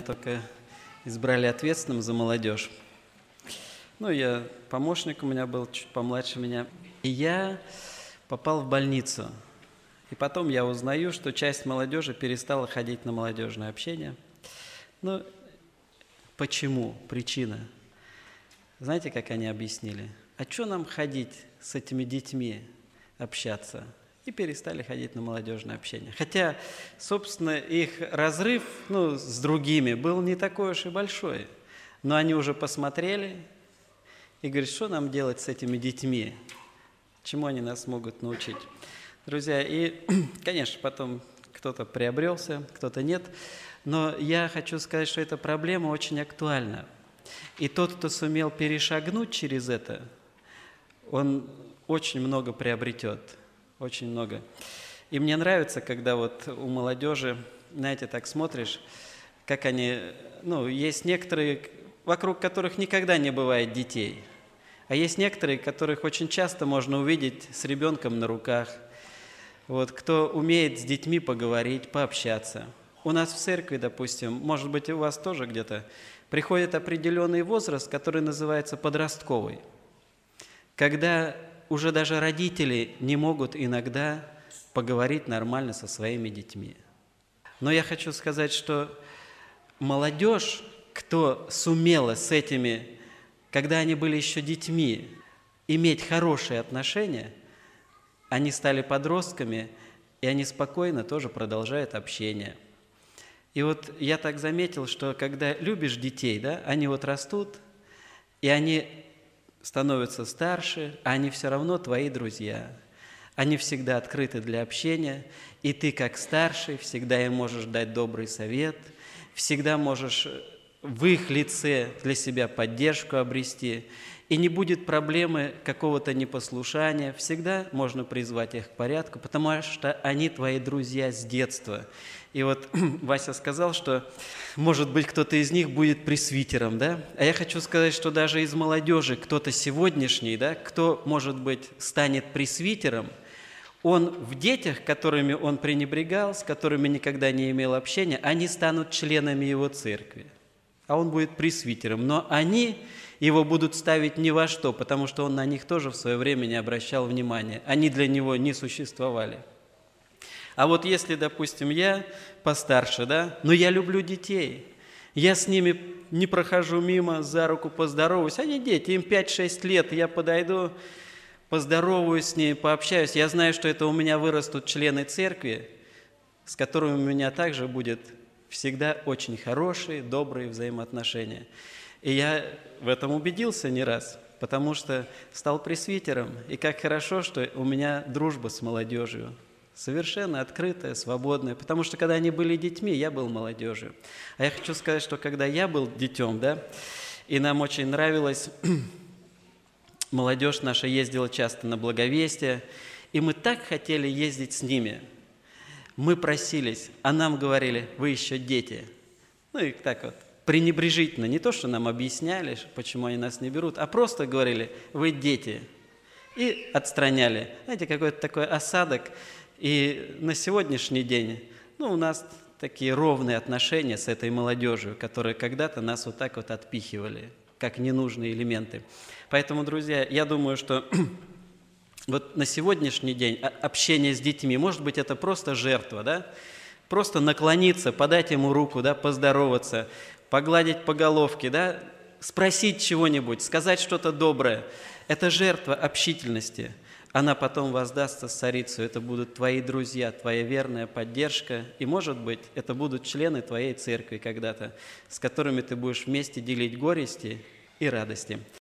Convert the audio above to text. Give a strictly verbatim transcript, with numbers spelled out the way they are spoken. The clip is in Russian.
только избрали ответственным за молодежь. Ну, я помощник у меня был, чуть помладше меня. И я попал в больницу. И потом я узнаю, что часть молодежи перестала ходить на молодежное общение. Ну, почему? Причина. Знаете, как они объяснили? А что нам ходить с этими детьми, общаться? И перестали ходить на молодежное общение. Хотя, собственно, их разрыв ну, с другими был не такой уж и большой. Но они уже посмотрели и говорят, что нам делать с этими детьми? Чему они нас могут научить? Друзья, и, конечно, потом кто-то приобрелся, кто-то нет. Но я хочу сказать, что эта проблема очень актуальна. И тот, кто сумел перешагнуть через это, он очень много приобретет. Очень много. И мне нравится, когда вот у молодежи, знаете, так смотришь, как они, ну, есть некоторые, вокруг которых никогда не бывает детей, а есть некоторые, которых очень часто можно увидеть с ребенком на руках, вот, кто умеет с детьми поговорить, пообщаться. У нас в церкви, допустим, может быть, и у вас тоже где-то, приходит определенный возраст, который называется подростковый, когда уже даже родители не могут иногда поговорить нормально со своими детьми. Но я хочу сказать, что молодежь, кто сумела с этими, когда они были еще детьми, иметь хорошие отношения, они стали подростками, и они спокойно тоже продолжают общение. И вот я так заметил, что когда любишь детей, да, они вот растут, и они становятся старше, а они все равно твои друзья. Они всегда открыты для общения, и ты, как старший, всегда им можешь дать добрый совет, всегда можешь в их лице для себя поддержку обрести, и не будет проблемы какого-то непослушания, всегда можно призвать их к порядку, потому что они твои друзья с детства. И вот Вася сказал, что, может быть, кто-то из них будет пресвитером, да? А я хочу сказать, что даже из молодежи кто-то сегодняшний, да, кто, может быть, станет пресвитером, он в детях, которыми он пренебрегал, с которыми никогда не имел общения, они станут членами его церкви, а он будет пресвитером. Но они его будут ставить ни во что, потому что он на них тоже в свое время не обращал внимания. Они для него не существовали. А вот если, допустим, я постарше, да, но я люблю детей, я с ними не прохожу мимо, за руку поздороваюсь, они дети, им пять-шесть лет, я подойду, поздороваюсь с ними, пообщаюсь, я знаю, что это у меня вырастут члены церкви, с которыми у меня также будет всегда очень хорошие, добрые взаимоотношения. И я в этом убедился не раз, потому что стал пресвитером, и как хорошо, что у меня дружба с молодежью. Совершенно открытая, свободная. Потому что, когда они были детьми, я был молодежью. А я хочу сказать, что когда я был детем, да, и нам очень нравилось, молодежь наша ездила часто на благовестие, и мы так хотели ездить с ними. Мы просились, а нам говорили, вы еще дети. Ну и так вот, пренебрежительно. Не то, что нам объясняли, почему они нас не берут, а просто говорили, вы дети. И отстраняли. Знаете, какой-то такой осадок. И на сегодняшний день ну, у нас такие ровные отношения с этой молодежью, которые когда-то нас вот так вот отпихивали, как ненужные элементы. Поэтому, друзья, я думаю, что вот на сегодняшний день общение с детьми, может быть, это просто жертва, да? Просто наклониться, подать ему руку, да, поздороваться, погладить по головке, да? Спросить чего-нибудь, сказать что-то доброе. Это жертва общительности. Она потом воздастся царицу, это будут твои друзья, твоя верная поддержка, и, может быть, это будут члены твоей церкви когда-то, с которыми ты будешь вместе делить горести и радости.